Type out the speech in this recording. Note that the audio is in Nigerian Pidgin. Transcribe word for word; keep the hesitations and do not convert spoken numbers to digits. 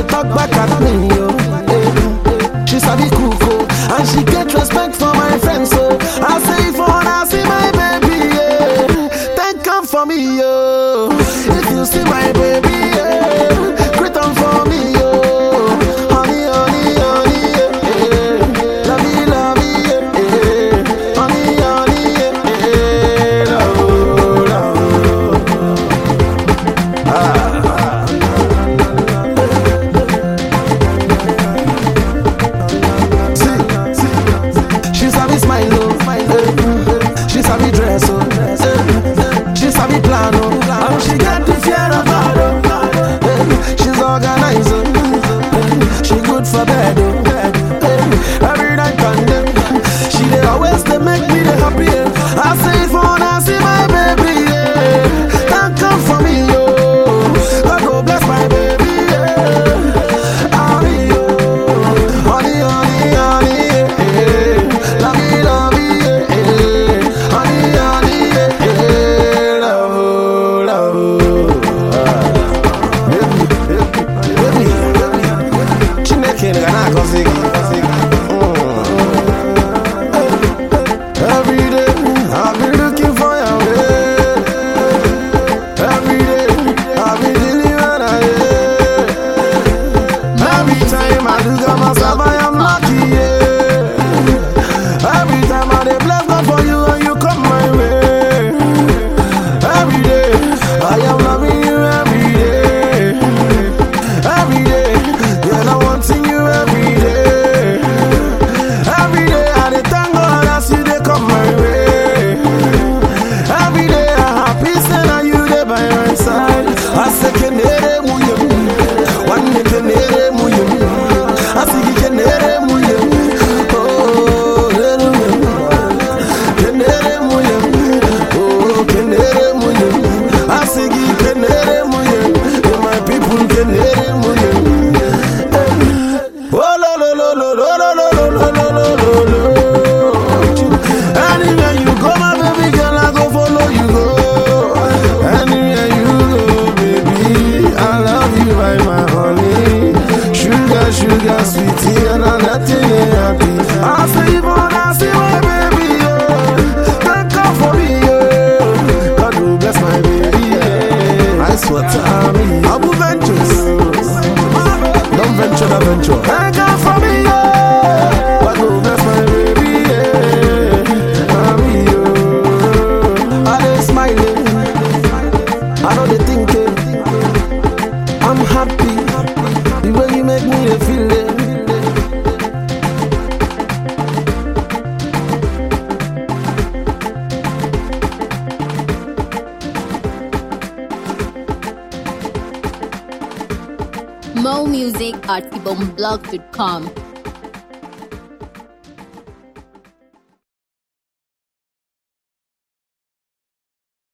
talk back at me, yo. Yeah. She sabi cook, and she get respect for my friends, so I say if I wanna see my baby, yeah, thank God for me, yo. If you see my baby, yeah, greet on for me, yo. Honey, honey, honey, yeah. Love me, love me, yeah. Honey, honey, yeah. Love, love. Ah. She sabi dress, oh, eh. She sabi plan, oh, and she get the fear of God, oh, eh. She's organized, oh, eh. She good for bed, oh, eh. Every night and day, she dey always dey make me the happy, eh. I say if I wanna see my baby, yeah, thank God for me, yo. God go bless my baby, yeah. Honey, yo. Honey, honey, honey, yeah. Love me, love me. Every day, I've been looking for your way. Every day, I've been delivering a every time I do get myself, I am lucky, yeah. Every time I dey bless God for you and you come my way. Every day, I am loving you every day. Every day, yeah, I'm wanting you every day. Every day, I dey thank God as you dey come my way. Every day, I happy say na you dey by my side. I say kenere muye, one day kenere muye, I say kenere muye, oh kenere muye, oh kenere muye, I say kenere muye, my people kenere muye. Oh lo lo lo lo lo lo lo lo lo lo lo. Anywhere you go, my baby girl, I go follow you go. Anywhere you go, baby, I love you by my honey. Sugar, sugar, sweetie, and I'm letting you happy. I say if I wanna see my baby, yeah, thank God for me, yeah. God will bless my baby, yeah. I swear to me, Abu Ventures, don't venture, don't venture. Thank God for me, yeah. God will bless my baby, yeah. I'm you. I dey smiling, I know they thinking. I'm happy, the way you make me feel it. More music at ibomblog dot com.